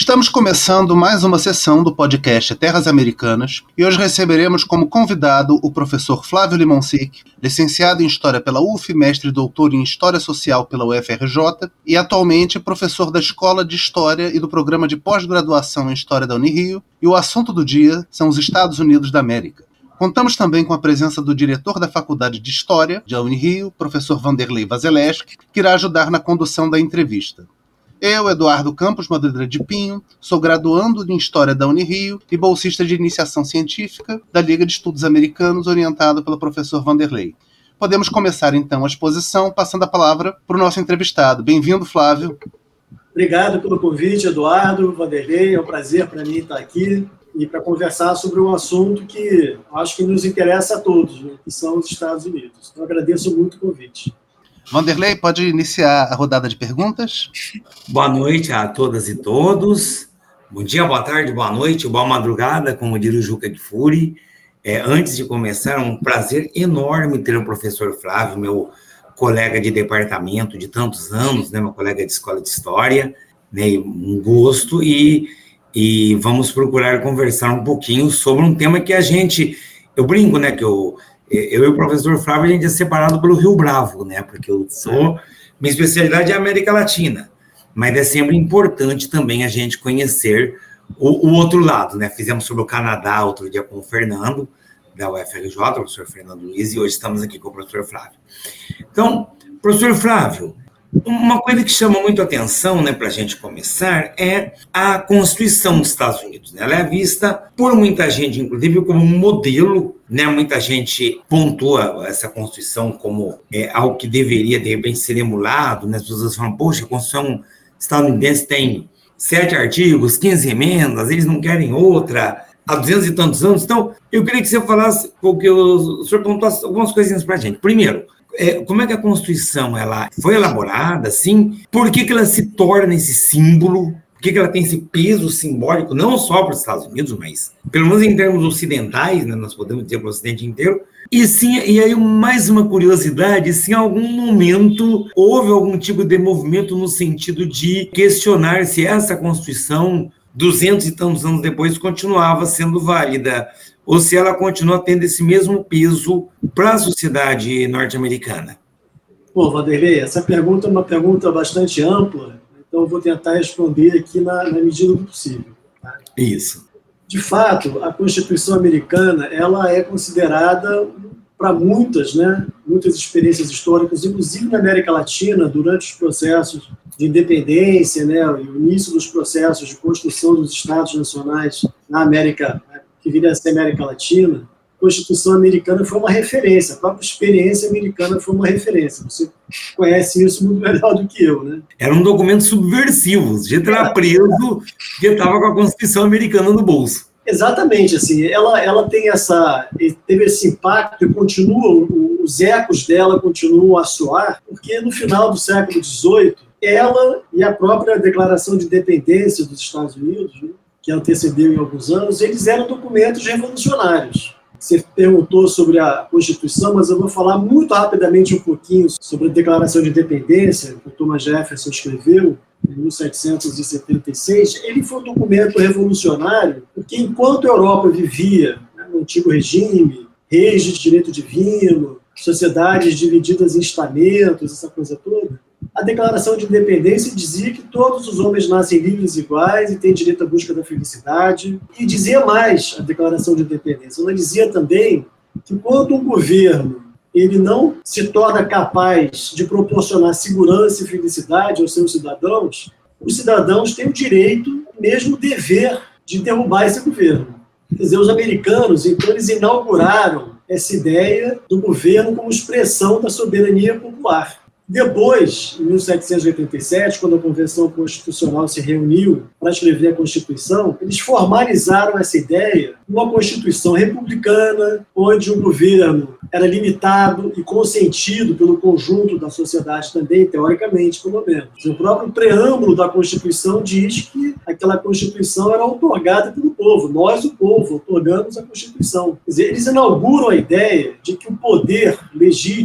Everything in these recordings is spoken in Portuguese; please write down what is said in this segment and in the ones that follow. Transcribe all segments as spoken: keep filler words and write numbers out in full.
Estamos começando mais uma sessão do podcast Terras Americanas e hoje receberemos como convidado o professor Flávio Limonsic, licenciado em História pela U F, mestre e doutor em História Social pela U F R J e atualmente professor da Escola de História e do Programa de Pós-Graduação em História da Unirio, e o assunto do dia são os Estados Unidos da América. Contamos também com a presença do diretor da Faculdade de História da Unirio, professor Vanderlei Vazeleski, que irá ajudar na condução da entrevista. Eu, Eduardo Campos Madureira de Pinho, sou graduando em História da Unirio e bolsista de Iniciação Científica da Liga de Estudos Americanos, orientado pelo professor Vanderlei. Podemos começar, então, a exposição, passando a palavra para o nosso entrevistado. Bem-vindo, Flávio. Obrigado pelo convite, Eduardo, Vanderlei. É um prazer para mim estar aqui e para conversar sobre um assunto que acho que nos interessa a todos, né, que são os Estados Unidos. Então, agradeço muito o convite. Vanderlei, pode iniciar a rodada de perguntas? Boa noite a todas e todos. Bom dia, boa tarde, boa noite, boa madrugada, como diria o Juca de Furi. É, antes de começar, é um prazer enorme ter o professor Flávio, meu colega de departamento de tantos anos, né, meu colega de escola de história, né, um gosto, e, e vamos procurar conversar um pouquinho sobre um tema que a gente, eu brinco, né, que eu... Eu e o professor Flávio, a gente é separado pelo Rio Bravo, né? Porque eu sou... Minha especialidade é a América Latina. Mas é sempre importante também a gente conhecer o, o outro lado, né? Fizemos sobre o Canadá outro dia com o Fernando, da U F R J, o professor Fernando Luiz, e hoje estamos aqui com o professor Flávio. Então, professor Flávio, uma coisa que chama muito atenção, né, para a gente começar, é a Constituição dos Estados Unidos, né? Ela é vista por muita gente, inclusive, como um modelo, né? Muita gente pontua essa Constituição como é, algo que deveria, de repente, ser emulado, né? As pessoas falam, poxa, a Constituição estadunidense tem sete artigos, quinze emendas, eles não querem outra, há duzentos e tantos anos. Então, eu queria que você falasse, porque o senhor pontuasse algumas coisinhas para a gente. Primeiro, É, como é que a Constituição ela foi elaborada, assim? Por que que ela se torna esse símbolo? Por que que ela tem esse peso simbólico, não só para os Estados Unidos, mas, pelo menos em termos ocidentais, né, nós podemos dizer para o Ocidente inteiro. E, sim, e aí, mais uma curiosidade, se em algum momento houve algum tipo de movimento no sentido de questionar se essa Constituição, duzentos e tantos anos depois, continuava sendo válida, ou se ela continua tendo esse mesmo peso para a sociedade norte-americana? Pô, Vanderlei, essa pergunta é uma pergunta bastante ampla, então eu vou tentar responder aqui na, na medida do possível. Tá? Isso. De fato, a Constituição americana, ela é considerada, para muitas, né, muitas experiências históricas, inclusive na América Latina, durante os processos de independência, né, o início dos processos de construção dos Estados nacionais na América, que viria a ser América Latina, a Constituição americana foi uma referência, a própria experiência americana foi uma referência. Você conhece isso muito melhor do que eu, né? Era um documento subversivo, o sujeito era preso porque estava com a Constituição americana no bolso. Exatamente, assim, ela, ela tem essa, teve esse impacto e continua, os ecos dela continuam a soar, porque no final do século dezoito, ela e a própria Declaração de Independência dos Estados Unidos, né, que antecedeu em alguns anos, eles eram documentos revolucionários. Você perguntou sobre a Constituição, mas eu vou falar muito rapidamente um pouquinho sobre a Declaração de Independência, que o Thomas Jefferson escreveu em mil setecentos e setenta e seis. Ele foi um documento revolucionário, porque enquanto a Europa vivia, né, no antigo regime, reis de direito divino, sociedades divididas em estamentos, essa coisa toda, a Declaração de Independência dizia que todos os homens nascem livres e iguais e têm direito à busca da felicidade. E dizia mais a Declaração de Independência. Ela dizia também que quando um governo ele não se torna capaz de proporcionar segurança e felicidade aos seus cidadãos, os cidadãos têm o direito, mesmo o dever, de derrubar esse governo. Quer dizer, os americanos, então, eles inauguraram essa ideia do governo como expressão da soberania popular. Depois, em mil setecentos e oitenta e sete, quando a Convenção Constitucional se reuniu para escrever a Constituição, eles formalizaram essa ideia numa Constituição republicana, onde o governo era limitado e consentido pelo conjunto da sociedade também, teoricamente, pelo menos. O próprio preâmbulo da Constituição diz que aquela Constituição era outorgada pelo povo. Nós, o povo, outorgamos a Constituição. Quer dizer, eles inauguram a ideia de que o poder legítimo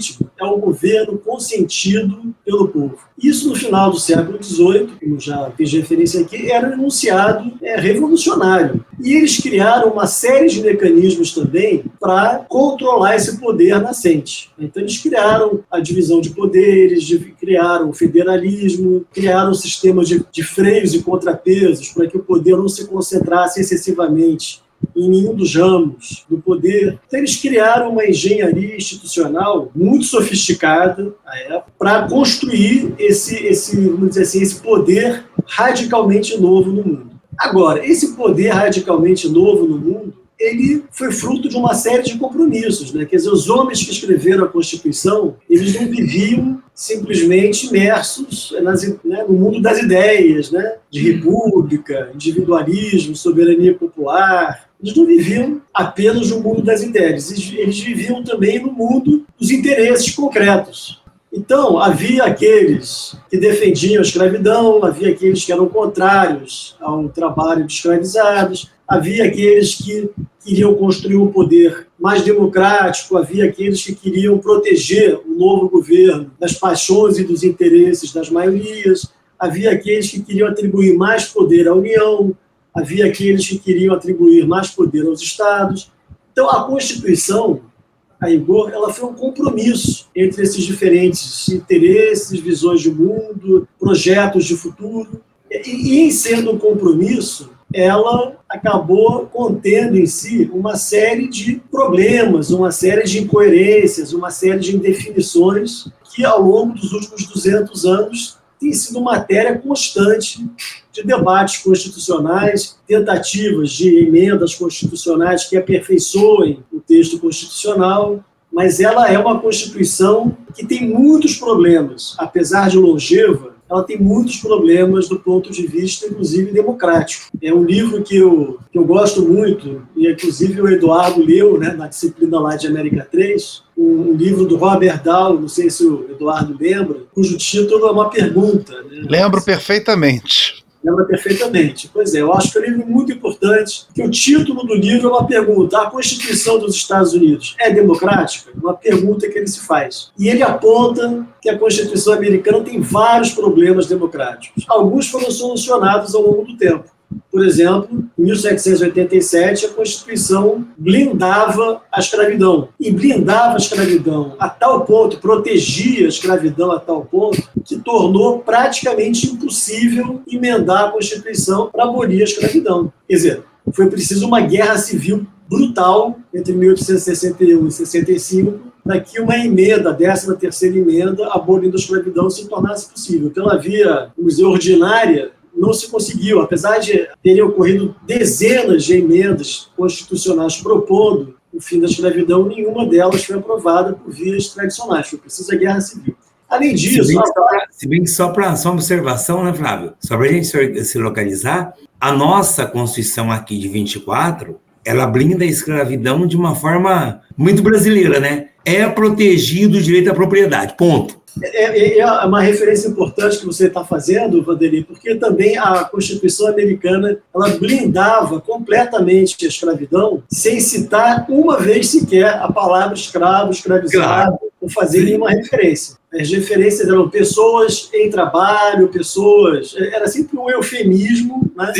é um governo consentido pelo povo. Isso, no final do século dezoito, como já fiz referência aqui, era um enunciado é, revolucionário. E eles criaram uma série de mecanismos também para controlar esse poder nascente. Então, eles criaram a divisão de poderes, de, criaram o federalismo, criaram um sistema de, de freios e contrapesos para que o poder não se concentrasse excessivamente em nenhum dos ramos do poder. Então, eles criaram uma engenharia institucional muito sofisticada para construir esse, esse, vamos dizer assim, esse poder radicalmente novo no mundo. Agora, esse poder radicalmente novo no mundo, ele foi fruto de uma série de compromissos, né? Quer dizer, os homens que escreveram a Constituição, eles não viviam simplesmente imersos nas, né, no mundo das ideias, né? De república, individualismo, soberania popular. Eles não viviam apenas no mundo das ideias, eles viviam também no mundo dos interesses concretos. Então, havia aqueles que defendiam a escravidão, havia aqueles que eram contrários ao trabalho de escravizados, havia aqueles que queriam construir um poder mais democrático, havia aqueles que queriam proteger o novo governo das paixões e dos interesses das maiorias, havia aqueles que queriam atribuir mais poder à União, havia aqueles que queriam atribuir mais poder aos estados. Então, a Constituição, a rigor, ela foi um compromisso entre esses diferentes interesses, visões de mundo, projetos de futuro. E, e em sendo um compromisso, ela acabou contendo em si uma série de problemas, uma série de incoerências, uma série de indefinições que, ao longo dos últimos duzentos anos, tem sido matéria constante de debates constitucionais, tentativas de emendas constitucionais que aperfeiçoem o texto constitucional, mas ela é uma Constituição que tem muitos problemas. Apesar de longeva, ela tem muitos problemas do ponto de vista, inclusive, democrático. É um livro que eu, que eu gosto muito, e inclusive o Eduardo leu, né, na disciplina lá de América três, um, um livro do Robert Dahl, não sei se o Eduardo lembra, cujo título é uma pergunta. Né? Lembro perfeitamente. Lembra perfeitamente. Pois é, eu acho que é um livro muito importante, que o título do livro é uma pergunta: a Constituição dos Estados Unidos é democrática? Uma pergunta que ele se faz. E ele aponta que a Constituição americana tem vários problemas democráticos. Alguns foram solucionados ao longo do tempo. Por exemplo, em mil setecentos e oitenta e sete, a Constituição blindava a escravidão. E blindava a escravidão a tal ponto, protegia a escravidão a tal ponto, que tornou praticamente impossível emendar a Constituição para abolir a escravidão. Quer dizer, foi preciso uma guerra civil brutal entre mil oitocentos e sessenta e um e sessenta e cinco para que uma emenda, a décima terceira emenda, abolindo a escravidão, se tornasse possível. Pela via, vamos dizer, ordinária, não se conseguiu, apesar de terem ocorrido dezenas de emendas constitucionais propondo o fim da escravidão, nenhuma delas foi aprovada por vias tradicionais, foi preciso a guerra civil. Além disso... Se bem, a... se bem que só para só uma observação, né, Flávio? Só para a gente se localizar, a nossa Constituição aqui de vinte e quatro, ela blinda a escravidão de uma forma muito brasileira, né? É protegido o direito à propriedade, ponto. É, é uma referência importante que você está fazendo, Vanderlei, porque também a Constituição americana ela blindava completamente a escravidão sem citar uma vez sequer a palavra escravo, escravizado, claro, ou fazer nenhuma referência. As referências eram pessoas em trabalho, pessoas... Era sempre um eufemismo, né?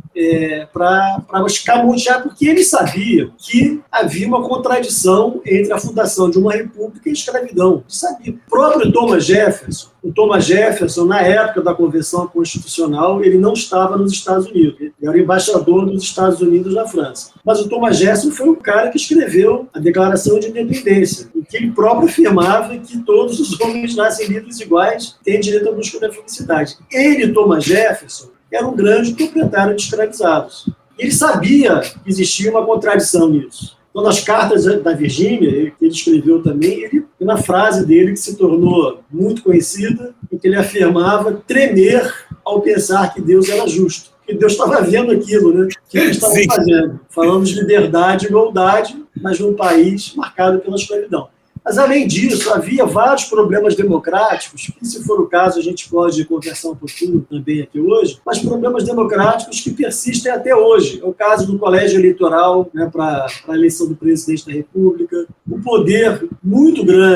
É, para escamotear, porque eles sabiam que havia uma contradição entre a fundação de uma república e a escravidão. Eles sabiam. O próprio Thomas Jefferson, o Thomas Jefferson, na época da Convenção Constitucional, ele não estava nos Estados Unidos. Ele era embaixador dos Estados Unidos na França. Mas o Thomas Jefferson foi o cara que escreveu a Declaração de Independência, em que ele próprio afirmava que todos os homens nascem livres e iguais, têm direito à busca da felicidade. Ele, Thomas Jefferson, era um grande proprietário de escravizados. Ele sabia que existia uma contradição nisso. Então, nas cartas da Virgínia, que ele escreveu também, ele, na frase dele que se tornou muito conhecida, em que ele afirmava tremer ao pensar que Deus era justo. Que Deus estava vendo aquilo, né? Que eles estavam fazendo. Falando de liberdade e igualdade, mas num país marcado pela escravidão. Mas, além disso, havia vários problemas democráticos, que, se for o caso, a gente pode conversar um pouquinho também aqui hoje, mas problemas democráticos que persistem até hoje. É o caso do colégio eleitoral, né, para a eleição do presidente da República, o poder muito grande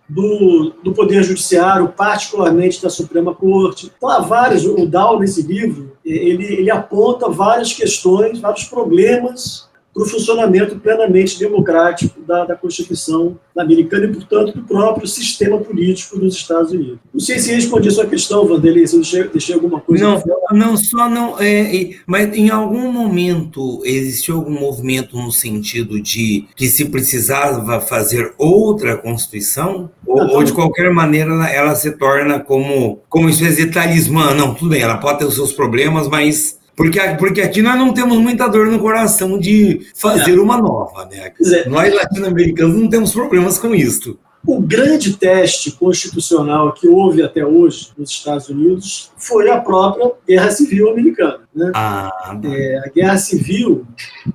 do, do Poder Judiciário, particularmente da Suprema Corte. Então, há vários, o Dow, nesse livro, ele, ele aponta várias questões, vários problemas para o funcionamento plenamente democrático da, da Constituição americana e, portanto, do próprio sistema político dos Estados Unidos. Não sei se respondi a sua questão, Vanderlei, se eu deixei, deixei alguma coisa... Não, não só não... É, mas em algum momento existiu algum movimento no sentido de que se precisava fazer outra Constituição? Ou, ou de qualquer maneira, ela, ela se torna como, como espécie de talismã? Não, tudo bem, ela pode ter os seus problemas, mas... Porque, porque aqui nós não temos muita dor no coração de fazer é. uma nova, né? É. Nós, latino-americanos, não temos problemas com isso. O grande teste constitucional que houve até hoje nos Estados Unidos foi a própria Guerra Civil Americana, né? Ah, é, a Guerra Civil,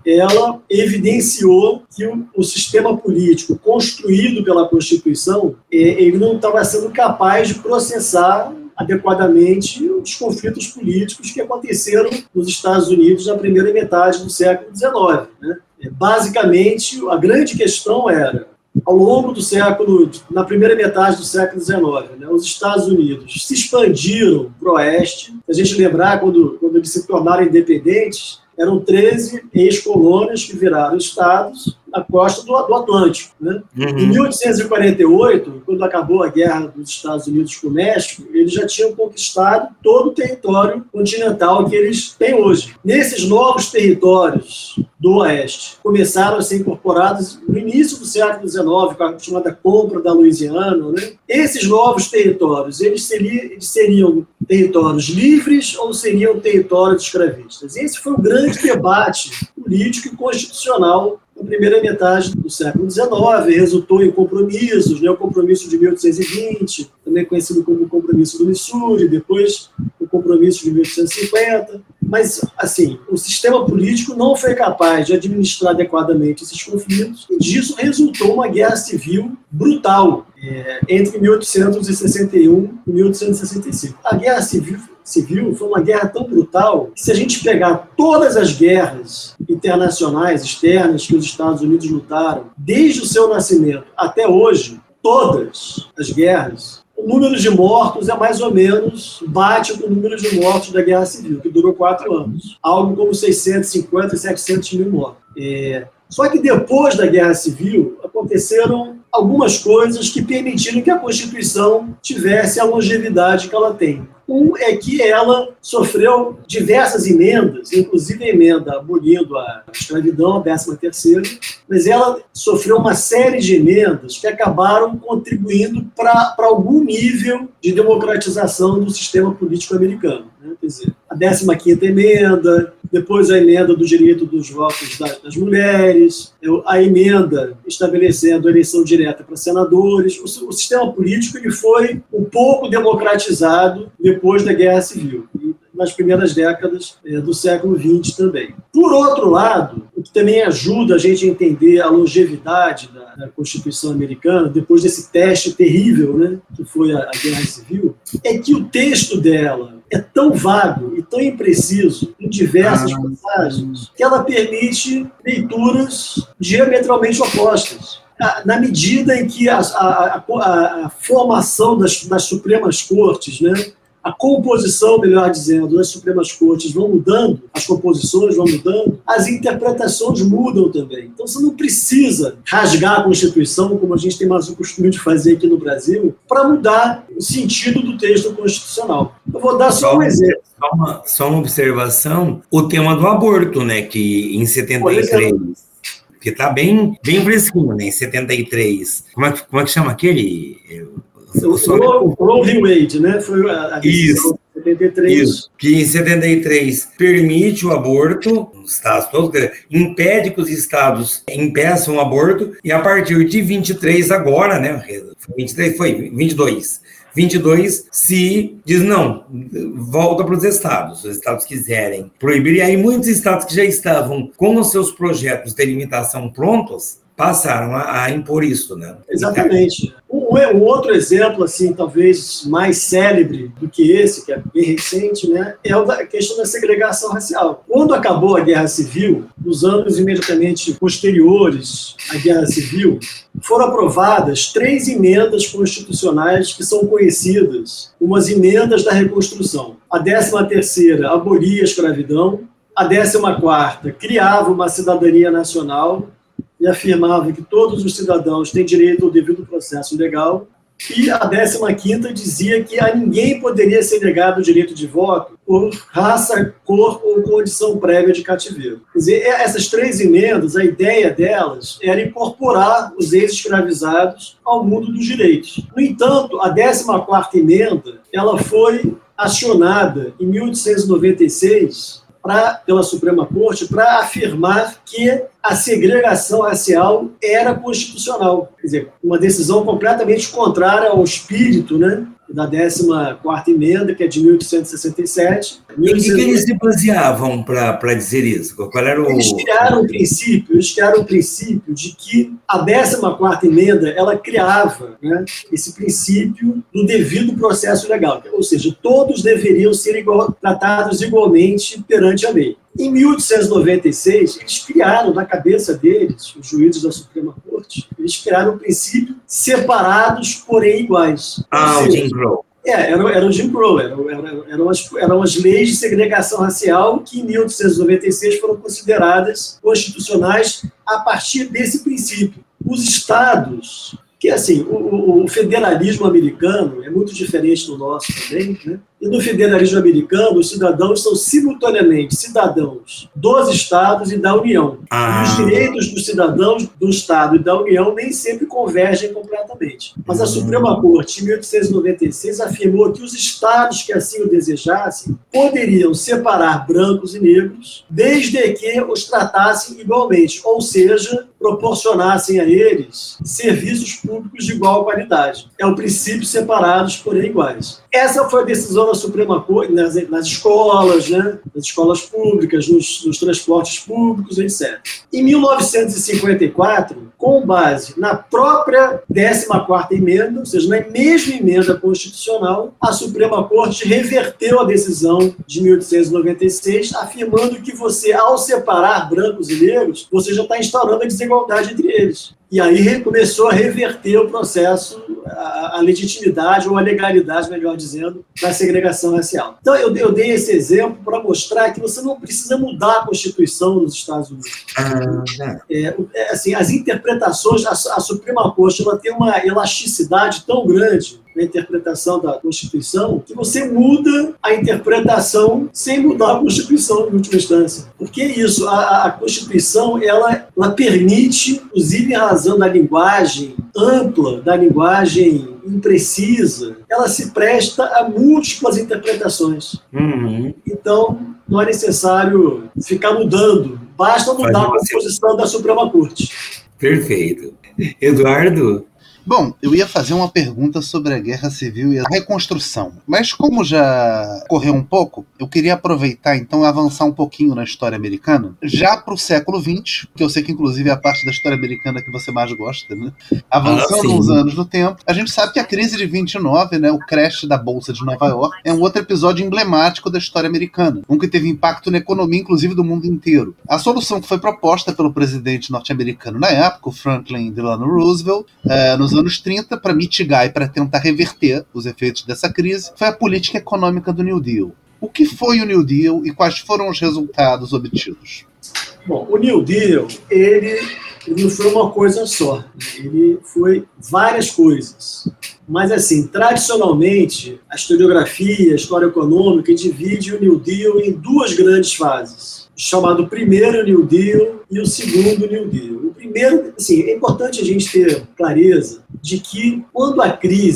ela evidenciou que o, o sistema político construído pela Constituição, é, ele não estava sendo capaz de processar adequadamente os conflitos políticos que aconteceram nos Estados Unidos na primeira metade do século dezenove. Né? Basicamente, a grande questão era, ao longo do século, na primeira metade do século dezenove, né, os Estados Unidos se expandiram para o oeste. Se a gente lembrar, quando, quando eles se tornaram independentes, eram treze ex-colônias que viraram estados na costa do, do Atlântico. Né? Uhum. Em mil oitocentos e quarenta e oito, quando acabou a guerra dos Estados Unidos com o México, eles já tinham conquistado todo o território continental que eles têm hoje. Nesses novos territórios do Oeste, começaram a ser incorporados no início do século dezenove, com a chamada compra da Louisiana. Né? Esses novos territórios, eles seriam, eles seriam territórios livres ou seriam territórios escravistas? Esse foi o grande debate político e constitucional na primeira metade do século dezenove, resultou em compromissos, né? O compromisso de mil oitocentos e vinte, também conhecido como o compromisso do Missouri, depois o compromisso de mil oitocentos e cinquenta. Mas, assim, o sistema político não foi capaz de administrar adequadamente esses conflitos, e disso resultou uma guerra civil brutal é, entre mil oitocentos e sessenta e um e mil oitocentos e sessenta e cinco. A guerra civil civil foi uma guerra tão brutal que, se a gente pegar todas as guerras internacionais, externas, que os Estados Unidos lutaram, desde o seu nascimento até hoje, todas as guerras, o número de mortos é mais ou menos, bate com o número de mortos da Guerra Civil, que durou quatro anos. Algo como seiscentos e cinquenta e setecentos mil mortos. É... Só que depois da Guerra Civil, aconteceram algumas coisas que permitiram que a Constituição tivesse a longevidade que ela tem. Um é que ela sofreu diversas emendas, inclusive a emenda abolindo a escravidão, a décima terceira, mas ela sofreu uma série de emendas que acabaram contribuindo para algum nível de democratização do sistema político americano. Né? Quer dizer, a décima quinta emenda, depois a emenda do direito dos votos das, das mulheres, a emenda estabelecendo a eleição direta para senadores. O, o sistema político ele foi um pouco democratizado depois da Guerra Civil, e nas primeiras décadas é, do século vinte também. Por outro lado, o que também ajuda a gente a entender a longevidade da, da Constituição americana, depois desse teste terrível, né, que foi a, a Guerra Civil, é que o texto dela é tão vago e tão impreciso em diversas ah, passagens que ela permite leituras diametralmente opostas. Na medida em que a, a, a, a formação das, das Supremas Cortes, né, a composição, melhor dizendo, das Supremas Cortes vão mudando, as composições vão mudando, as interpretações mudam também. Então, você não precisa rasgar a Constituição, como a gente tem mais o costume de fazer aqui no Brasil, para mudar o sentido do texto constitucional. Eu vou dar só, só um exemplo. Só uma, só uma observação, o tema do aborto, né, que em setenta e três... que está bem, bem fresquinho, né, em setenta e três. Como é, como é que chama aquele... O Roe v. Wade, né? Foi a decisão de setenta e três. Isso, que em setenta e três permite o aborto, nos estados todos, impede que os estados impeçam o aborto, e a partir de vinte e três agora, né? vinte e três foi vinte e dois. vinte e dois se diz não, volta para os estados, os estados quiserem proibir, e aí muitos estados que já estavam com os seus projetos de limitação prontos, passaram a, a impor isso, né? Exatamente. Um, um outro exemplo, assim, talvez mais célebre do que esse, que é bem recente, né, é a questão da segregação racial. Quando acabou a Guerra Civil, nos anos imediatamente posteriores à Guerra Civil, foram aprovadas três emendas constitucionais que são conhecidas como as emendas da reconstrução. A décima terceira abolia a escravidão, a décima quarta criava uma cidadania nacional e afirmava que todos os cidadãos têm direito ao devido processo legal, e a décima quinta dizia que a ninguém poderia ser negado o direito de voto por raça, cor ou condição prévia de cativeiro. Quer dizer, essas três emendas, a ideia delas era incorporar os ex-escravizados ao mundo dos direitos. No entanto, a décima quarta emenda, ela foi acionada em mil oitocentos e noventa e seis Pra, pela Suprema Corte para afirmar que a segregação racial era constitucional. Quer dizer, uma decisão completamente contrária ao espírito, né, da décima quarta emenda, que é de mil oitocentos e sessenta e sete. Em que, que eles se baseavam para dizer isso? Qual era o... Eles criaram o princípio, eles criaram o princípio de que a décima quarta emenda, ela criava, né, esse princípio do devido processo legal, ou seja, todos deveriam ser igual, tratados igualmente perante a lei. Em mil oitocentos e noventa e seis, eles criaram, na cabeça deles, os juízes da Suprema Corte, eles criaram o princípio separados, porém iguais. Ah, o Jim Crow. É, era, era o Jim Crow, eram, eram, eram, as, eram as leis de segregação racial que em mil oitocentos e noventa e seis foram consideradas constitucionais a partir desse princípio. Os estados, que assim, o, o federalismo americano é muito diferente do nosso também, né? E no federalismo americano, os cidadãos são simultaneamente cidadãos dos estados e da União. Ah. E os direitos dos cidadãos do estado e da União nem sempre convergem completamente. Mas a Suprema Corte, em mil oitocentos e noventa e seis, afirmou que os estados que assim o desejassem poderiam separar brancos e negros, desde que os tratassem igualmente, ou seja, proporcionassem a eles serviços públicos de igual qualidade. É o princípio separados, porém iguais. Essa foi a decisão da Suprema Corte nas, nas escolas, né, nas escolas públicas, nos, nos transportes públicos, etcétera. Em mil novecentos e cinquenta e quatro, com base na própria décima quarta emenda, ou seja, na mesma emenda constitucional, a Suprema Corte reverteu a decisão de mil oitocentos e noventa e seis, afirmando que você, ao separar brancos e negros, você já está instaurando a desigualdade entre eles. E aí começou a reverter o processo, a, a legitimidade ou a legalidade, melhor dizendo, da segregação racial. Então, eu, eu dei esse exemplo para mostrar que você não precisa mudar a Constituição dos Estados Unidos. É, é, assim, as interpretações, a, a Suprema Corte ela tem uma elasticidade tão grande na interpretação da Constituição, que você muda a interpretação sem mudar a Constituição, em última instância. Porque isso, a, a Constituição, ela, ela permite, inclusive em razão da linguagem ampla, da linguagem imprecisa, ela se presta a múltiplas interpretações. Uhum. Então, não é necessário ficar mudando, basta mudar a composição da Suprema Corte. Perfeito. Eduardo? Bom, eu ia fazer uma pergunta sobre a Guerra Civil e a reconstrução, mas como já correu um pouco, eu queria aproveitar então e avançar um pouquinho na história americana, já para o século vinte, que eu sei que inclusive é a parte da história americana que você mais gosta, né? Avançando ah, uns anos no tempo, a gente sabe que a crise de vinte e nove, né, o crash da Bolsa de Nova York, é um outro episódio emblemático da história americana, um que teve impacto na economia, inclusive do mundo inteiro. A solução que foi proposta pelo presidente norte-americano na época, o Franklin Delano Roosevelt, é, nos anos trinta, para mitigar e para tentar reverter os efeitos dessa crise, foi a política econômica do New Deal. O que foi o New Deal e quais foram os resultados obtidos? Bom, o New Deal, ele, ele não foi uma coisa só, ele foi várias coisas. Mas, assim, tradicionalmente, a historiografia, a história econômica, divide o New Deal em duas grandes fases. O chamado primeiro New Deal e o segundo New Deal. O primeiro, assim, é importante a gente ter clareza de que, quando a crise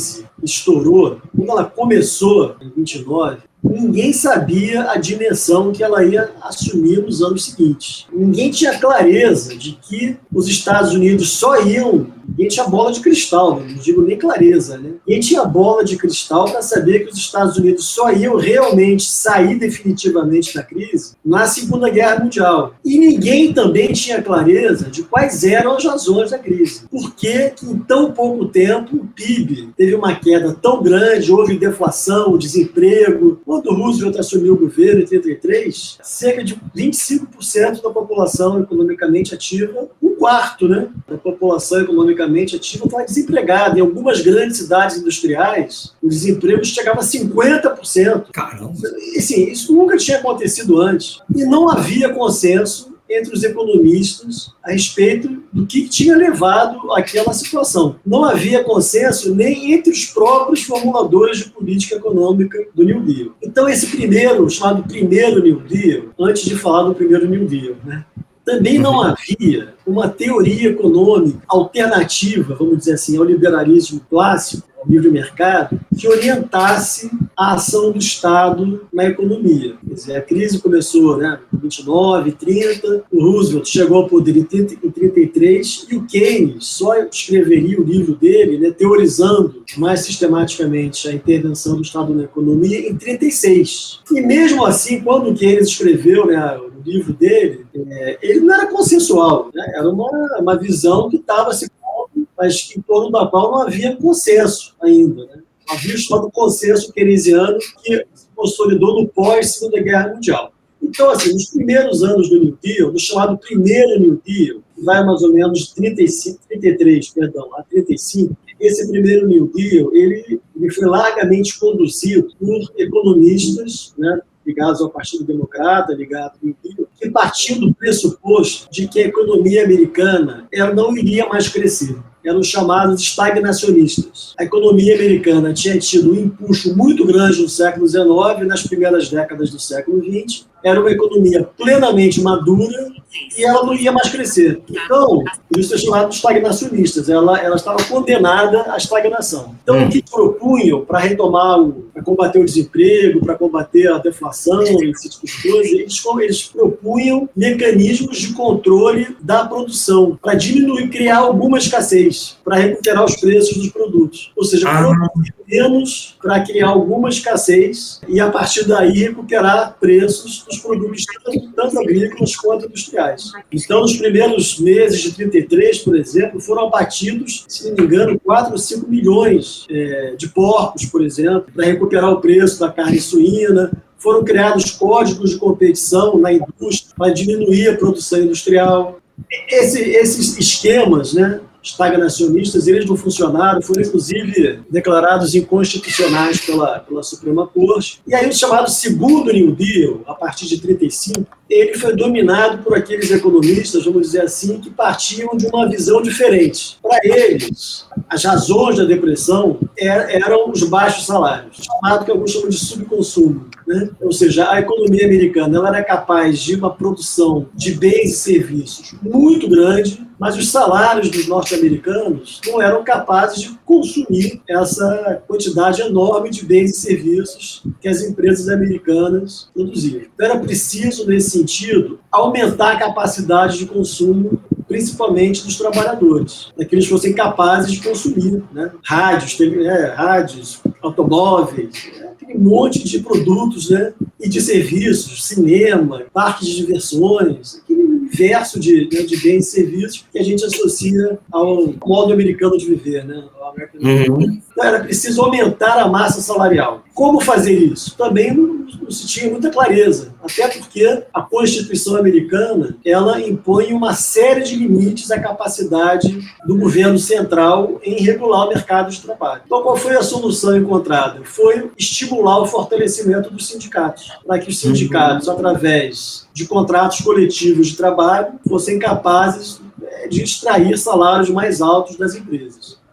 estourou, quando ela começou em vinte e nove, ninguém sabia a dimensão que ela ia assumir nos anos seguintes. Ninguém tinha clareza de que os Estados Unidos só iam... Ninguém tinha bola de cristal, né? Não digo nem clareza, né? Ninguém tinha bola de cristal para saber que os Estados Unidos só iam realmente sair definitivamente da crise na Segunda Guerra Mundial. E ninguém também tinha clareza de quais eram as razões da crise. Por que que em tão pouco tempo o P I B teve uma queda tão grande, houve deflação, desemprego. Quando Roosevelt assumiu o governo em trinta e três, cerca de vinte e cinco por cento da população economicamente ativa, um quarto, né, da população economicamente ativa estava desempregada. Em algumas grandes cidades industriais, o desemprego chegava a cinquenta por cento. Caramba! Assim, isso nunca tinha acontecido antes. E não havia consenso entre os economistas a respeito do que tinha levado àquela situação. Não havia consenso nem entre os próprios formuladores de política econômica do New Deal. Então, esse primeiro, chamado primeiro New Deal, antes de falar do primeiro New Deal, né, também não havia uma teoria econômica alternativa, vamos dizer assim, ao liberalismo clássico, ao livre mercado, que orientasse a ação do Estado na economia. Quer dizer, a crise começou, né, em vinte e nove, trinta, o Roosevelt chegou ao poder em trinta e três e o Keynes só escreveria o livro dele, né, teorizando mais sistematicamente a intervenção do Estado na economia em trinta e seis. E mesmo assim, quando o Keynes escreveu, né, o livro dele, é, ele não era consensual, né, era uma, uma visão que estava se pondo, mas em torno da qual não havia consenso ainda, né? Havia o chamado consenso keynesiano que se consolidou no pós-Segunda Guerra Mundial. Então, assim, nos primeiros anos do New Deal, no chamado primeiro New Deal, que vai mais ou menos de trinta e cinco, trinta e três, perdão, a trinta e cinco, esse primeiro New Deal, ele, ele foi largamente conduzido por economistas, né, ligados ao Partido Democrata, ligados ao New Deal, que partiam do pressuposto de que a economia americana ela não iria mais crescer. Eram chamados estagnacionistas. A economia americana tinha tido um empuxo muito grande no século dezenove, nas primeiras décadas do século vinte. Era uma economia plenamente madura e ela não ia mais crescer. Então, isso é chamado de estagnacionistas. Ela, ela estava condenada à estagnação. Então, o que propunham para retomar, para combater o desemprego, para combater a deflação, esse tipo de coisa, eles, eles propunham mecanismos de controle da produção, para diminuir, criar alguma escassez, para recuperar os preços dos produtos. Ou seja, produzir menos para criar alguma escassez e, a partir daí, recuperar preços dos produtos, tanto, tanto agrícolas quanto industriais. Então, nos primeiros meses de trinta e três, por exemplo, foram abatidos, se não me engano, quatro ou cinco milhões é, de porcos, por exemplo, para recuperar o preço da carne suína. Foram criados códigos de competição na indústria para diminuir a produção industrial. Esse, esses esquemas, né, estagnacionistas, eles não funcionaram, foram inclusive declarados inconstitucionais pela, pela Suprema Corte. E aí o chamado segundo New Deal, a partir de trinta e cinco, ele foi dominado por aqueles economistas, vamos dizer assim, que partiam de uma visão diferente. Para eles, as razões da depressão eram os baixos salários, chamado que alguns chamam de subconsumo, né? Ou seja, a economia americana ela era capaz de uma produção de bens e serviços muito grande, mas os salários dos norte-americanos não eram capazes de consumir essa quantidade enorme de bens e serviços que as empresas americanas produziam. Então era preciso, nesse sentido, aumentar a capacidade de consumo, principalmente dos trabalhadores, para que eles fossem capazes de consumir, né? Rádios, tele, é, rádios, automóveis, é, aquele monte de produtos, né? E de serviços, cinema, parques de diversões, aquele universo de, né, de bens e serviços que a gente associa ao modo americano de viver, né? Uhum. Então, era preciso aumentar a massa salarial. Como fazer isso? Também não, não se tinha muita clareza, até porque a Constituição americana ela impõe uma série de limites à capacidade do governo central em regular o mercado de trabalho. Então, qual foi a solução encontrada? Foi estimular o fortalecimento dos sindicatos, para que os sindicatos, através de contratos coletivos de trabalho, fossem capazes de extrair salários mais altos das empresas.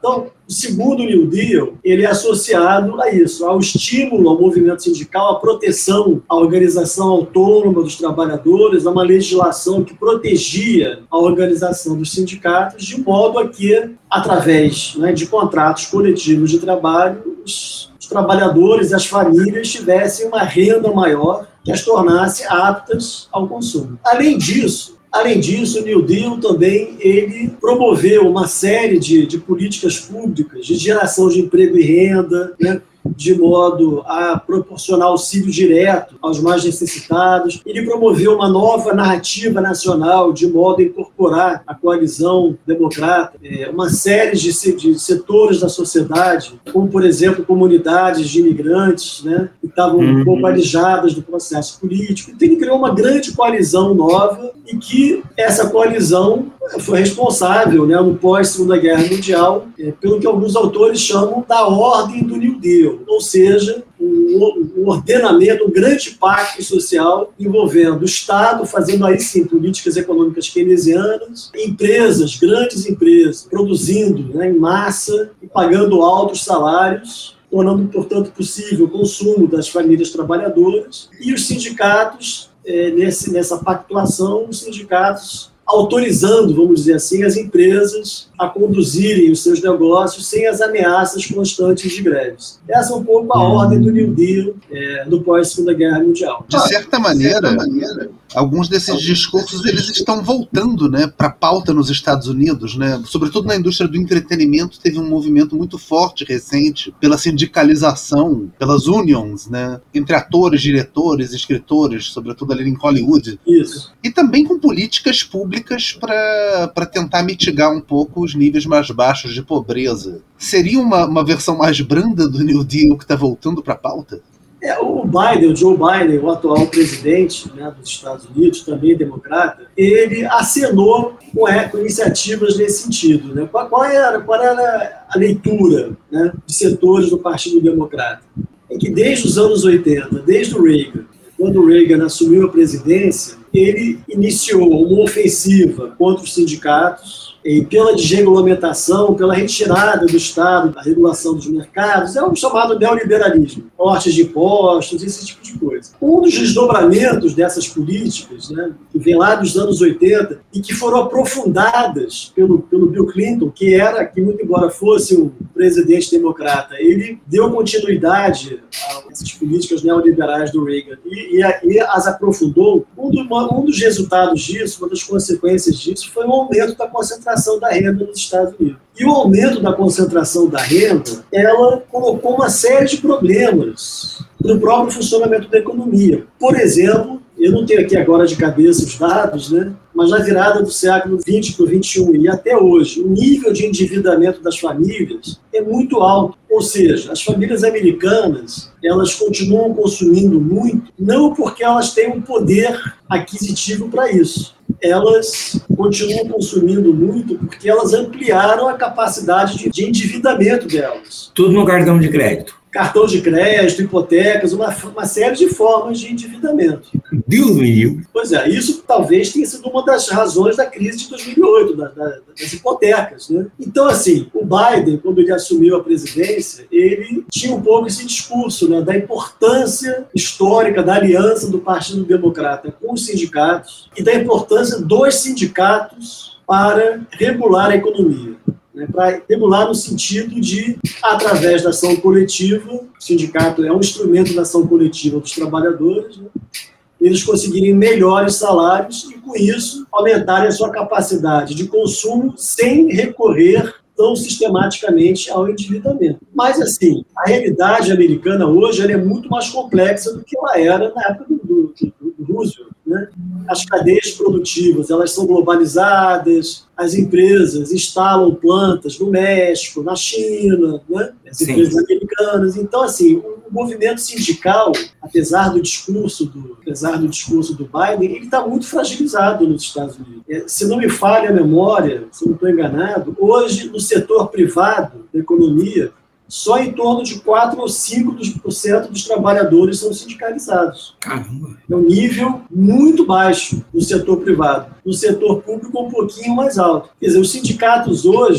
Então, o segundo New Deal, ele é associado a isso, ao estímulo ao movimento sindical, à proteção à organização autônoma dos trabalhadores, a uma legislação que protegia a organização dos sindicatos, de modo a que, através, né, de contratos coletivos de trabalho, os, os trabalhadores e as famílias tivessem uma renda maior que as tornasse aptas ao consumo. Além disso, Além disso, o New Deal também ele promoveu uma série de, de políticas públicas de geração de emprego e renda, né, de modo a proporcionar auxílio direto aos mais necessitados. Ele promoveu uma nova narrativa nacional, de modo a incorporar a coalizão democrata, é, uma série de, de setores da sociedade, como, por exemplo, comunidades de imigrantes, né, que estavam um pouco alijadas do processo político. Então, ele criou uma grande coalizão nova e que essa coalizão foi responsável, né, no pós-Segunda Guerra Mundial, é, pelo que alguns autores chamam da ordem do New Deal, ou seja, um, um ordenamento, um grande pacto social envolvendo o Estado, fazendo aí sim políticas econômicas keynesianas, empresas, grandes empresas, produzindo, né, em massa e pagando altos salários, tornando, portanto, possível o consumo das famílias trabalhadoras, e os sindicatos, é, nesse, nessa pactuação, os sindicatos autorizando, vamos dizer assim, as empresas a conduzirem os seus negócios sem as ameaças constantes de greves. Essa é um pouco a ordem do New Deal é, do pós-Segunda Guerra Mundial. De certa maneira, de certa maneira alguns desses discursos eles estão voltando, né, para a pauta nos Estados Unidos, né? Sobretudo na indústria do entretenimento, teve um movimento muito forte recente pela sindicalização, pelas unions, né, entre atores, diretores, escritores, sobretudo ali em Hollywood. Isso. E também com políticas públicas para tentar mitigar um pouco os níveis mais baixos de pobreza. Seria uma, uma versão mais branda do New Deal que está voltando para a pauta? É, o Biden, o Joe Biden, o atual presidente, né, dos Estados Unidos, também democrata, ele acenou com, é, com iniciativas nesse sentido. Né? Qual, qual, era, qual era a leitura, né, de setores do Partido Democrata? É que desde os anos oitenta, desde o Reagan, quando o Reagan assumiu a presidência, ele iniciou uma ofensiva contra os sindicatos, e pela desregulamentação, pela retirada do Estado da regulação dos mercados, é o chamado neoliberalismo, cortes de impostos, esse tipo de coisa. Um dos desdobramentos dessas políticas, né, que vem lá dos anos oitenta e que foram aprofundadas pelo, pelo Bill Clinton, que era, que muito embora fosse um presidente democrata, ele deu continuidade a essas políticas neoliberais do Reagan e, e, e as aprofundou. Um, do, um dos resultados disso, uma das consequências disso, foi o aumento da concentração da renda nos Estados Unidos. E o aumento da concentração da renda, ela colocou uma série de problemas no próprio funcionamento da economia. Por exemplo, eu não tenho aqui agora de cabeça os dados, né? Mas na virada do século vinte para o vinte e um e até hoje, o nível de endividamento das famílias é muito alto. Ou seja, as famílias americanas, elas continuam consumindo muito, não porque elas têm um poder aquisitivo para isso. Elas continuam consumindo muito porque elas ampliaram a capacidade de, de endividamento delas. Tudo no cartão de crédito. Cartão de crédito, hipotecas, uma, uma série de formas de endividamento. Deus me livre. Pois é, isso talvez tenha sido uma das razões da crise de dois mil e oito, da, da, das hipotecas, né? Então, assim, o Biden, quando ele assumiu a presidência, ele tinha um pouco esse discurso, né, da importância histórica da aliança do Partido Democrata com os sindicatos e da importância dos sindicatos para regular a economia. Né, para regular no sentido de, através da ação coletiva, o sindicato é um instrumento da ação coletiva dos trabalhadores, né, eles conseguirem melhores salários e, com isso, aumentarem a sua capacidade de consumo sem recorrer tão sistematicamente ao endividamento. Mas, assim, a realidade americana hoje ela é muito mais complexa do que ela era na época do, do, do, do Roosevelt. Né? As cadeias produtivas elas são globalizadas, as empresas instalam plantas no México, na China, né? As Sim. empresas americanas. Então, assim, o movimento sindical, apesar do discurso do, apesar do discurso do Biden, ele está muito fragilizado nos Estados Unidos. É, se não me falha a memória, se não estou enganado, hoje, no setor privado da economia, só em torno de quatro ou cinco por cento dos trabalhadores são sindicalizados. Caramba. É um nível muito baixo no setor privado. No setor público, um pouquinho mais alto. Quer dizer, os sindicatos hoje,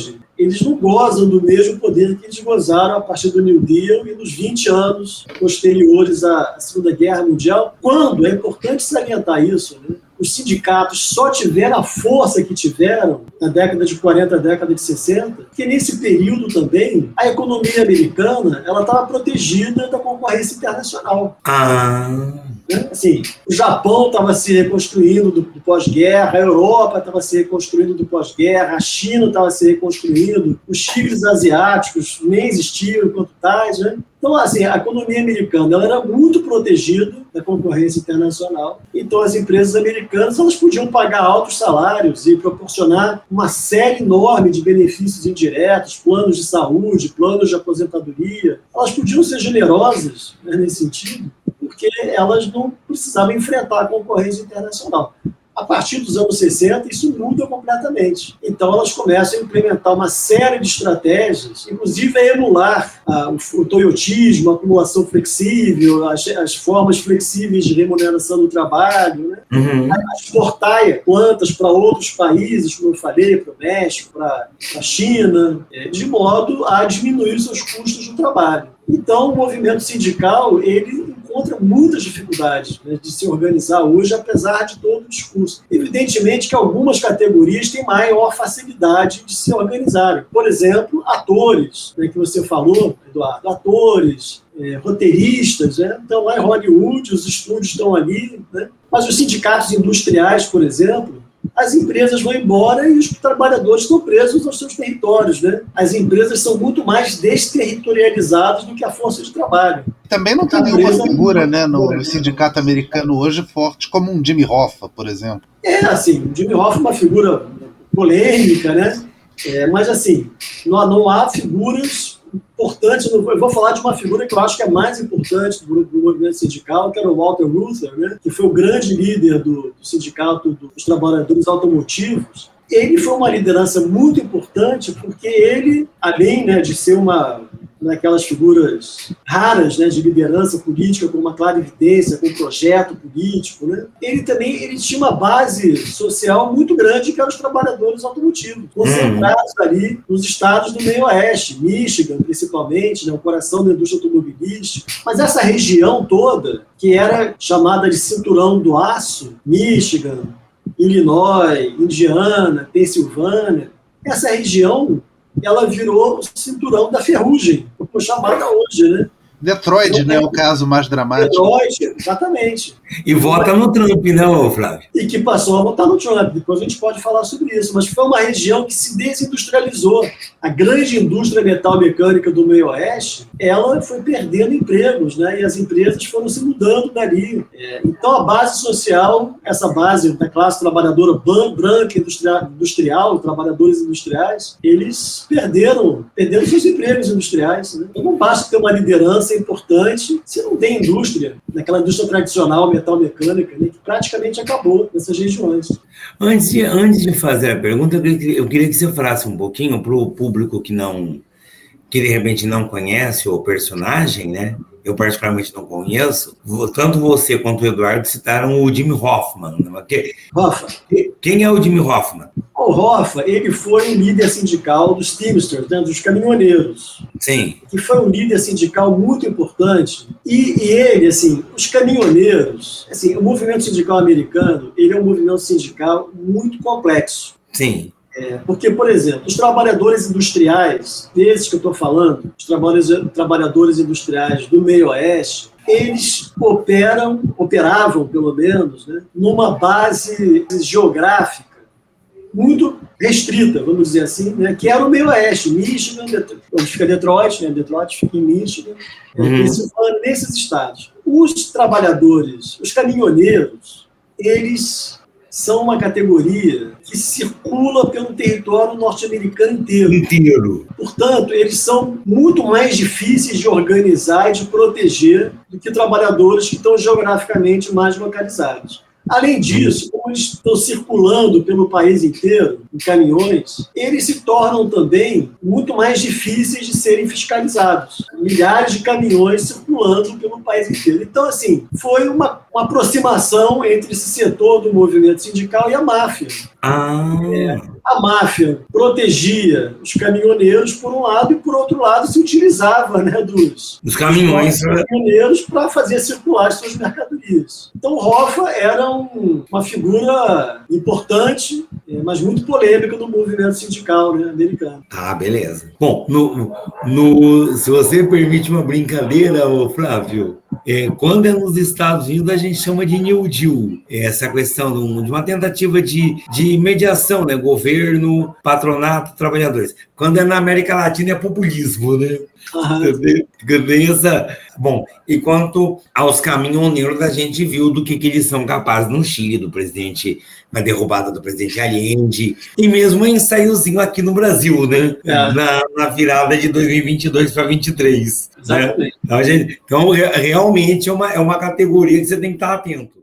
eles não gozam do mesmo poder que eles gozaram a partir do New Deal e nos vinte anos posteriores à Segunda Guerra Mundial, quando, é importante salientar isso, né? Os sindicatos só tiveram a força que tiveram na década de quarenta, década de sessenta, porque nesse período também a economia americana ela estava protegida da concorrência internacional. Ah... Assim, o Japão estava se reconstruindo do, do pós-guerra, a Europa estava se reconstruindo do pós-guerra, a China estava se reconstruindo, os tigres asiáticos nem existiam enquanto tais, né? Então, assim, a economia americana ela era muito protegida da concorrência internacional. Então, as empresas americanas elas podiam pagar altos salários e proporcionar uma série enorme de benefícios indiretos, planos de saúde, planos de aposentadoria. Elas podiam ser generosas, né, nesse sentido, porque elas não precisavam enfrentar a concorrência internacional. A partir dos anos sessenta, isso muda completamente. Então, elas começam a implementar uma série de estratégias, inclusive a emular ah, o, o toyotismo, a acumulação flexível, as, as formas flexíveis de remuneração do trabalho, né? Uhum. A exportar plantas para outros países, como eu falei, para o México, para a China, é, de modo a diminuir os seus custos do trabalho. Então, o movimento sindical, ele encontra muitas dificuldades, né, de se organizar hoje, apesar de todo o discurso. Evidentemente que algumas categorias têm maior facilidade de se organizarem. Por exemplo, atores, né, que você falou, Eduardo, atores, é, roteiristas, né? Então, lá em Hollywood, os estúdios estão ali, né? Mas os sindicatos industriais, por exemplo, as empresas vão embora e os trabalhadores estão presos aos seus territórios, né? As empresas são muito mais desterritorializadas do que a força de trabalho. Também não tem nenhuma figura, né, no sindicato americano hoje forte como um Jimmy Hoffa, por exemplo. É, assim, o Jimmy Hoffa é uma figura polêmica, né? É, mas, assim, não, não há figuras importantes. Eu vou falar de uma figura que eu acho que é mais importante do, do movimento sindical, que era o Walter Reuther, né? Que foi o grande líder do, do sindicato dos trabalhadores automotivos. Ele foi uma liderança muito importante porque ele, além, né, de ser uma daquelas figuras raras, né, de liderança política, com uma clara evidência, com um projeto político, né, ele também ele tinha uma base social muito grande, que eram os trabalhadores automotivos, concentrados ali nos estados do meio oeste, Michigan, principalmente, né, o coração da indústria automobilística. Mas essa região toda, que era chamada de Cinturão do Aço, Michigan, Illinois, Indiana, Pensilvânia, essa região ela virou o cinturão da ferrugem, como chamada hoje, né? Detroit, então, né, é o caso mais dramático. Detroit, exatamente. E vota no Trump, né, Flávio? E que passou a votar no Trump. Depois a gente pode falar sobre isso. Mas foi uma região que se desindustrializou. A grande indústria metal-mecânica do meio-oeste, ela foi perdendo empregos, né? E as empresas foram se mudando dali. É, então, a base social, essa base da classe trabalhadora branca, industrial, industrial trabalhadores industriais, eles perderam, perderam seus empregos industriais, né? Então, não basta ter uma liderança importante se não tem indústria, naquela indústria tradicional metal-mecânica, né, que praticamente acabou nessas regiões. Antes de, antes de fazer a pergunta, eu queria, eu queria que você falasse um pouquinho para o público que não, que de repente não conhece o personagem, né? Eu particularmente não conheço. Tanto você quanto o Eduardo citaram o Jimmy Hoffa. Que, Hoffa. Quem é o Jimmy Hoffa? O Hoffa, ele foi um líder sindical dos Teamsters, né, dos caminhoneiros. Sim. Que foi um líder sindical muito importante. E, e ele, assim, os caminhoneiros, assim, o movimento sindical americano, ele é um movimento sindical muito complexo. Sim. É, porque, por exemplo, os trabalhadores industriais, desses que eu estou falando, os trabalhadores, trabalhadores industriais do meio-oeste, eles operam, operavam, pelo menos, né, numa base geográfica muito restrita, vamos dizer assim, né, que era o meio-oeste, Michigan, onde fica Detroit, né, Detroit fica em Michigan, uhum. Pensilvânia, nesses estados. Os trabalhadores, os caminhoneiros, eles são uma categoria que circula pelo território norte-americano inteiro. Inteiro. Portanto, eles são muito mais difíceis de organizar e de proteger do que trabalhadores que estão geograficamente mais localizados. Além disso, como eles estão circulando pelo país inteiro, em caminhões, eles se tornam também muito mais difíceis de serem fiscalizados. Milhares de caminhões circulando pelo país inteiro. Então, assim, foi uma, uma aproximação entre esse setor do movimento sindical e a máfia. Ah. É. a máfia protegia os caminhoneiros por um lado e por outro lado se utilizava, né, dos, Os caminhões dos caminhoneiros para fazer circular as suas mercadorias. Então Hoffa era um, uma figura importante, mas muito polêmica no movimento sindical, né, americano. Ah, beleza. Bom, no, no, se você permite uma brincadeira, ô Flávio, é, quando é nos Estados Unidos a gente chama de New Deal, essa questão de uma tentativa de, de mediação, né? Governo, patronato, trabalhadores. Quando é na América Latina é populismo, né? Uhum. Essa... Bom, e quanto aos caminhoneiros, a gente viu do que, que eles são capazes no Chile, do presidente, na derrubada do presidente Allende, e mesmo um ensaiozinho aqui no Brasil, né? É. Na, na virada de dois mil e vinte e dois para vinte e três. Exatamente. Né? Então, a gente, então, realmente é uma, é uma categoria que você tem que estar atento.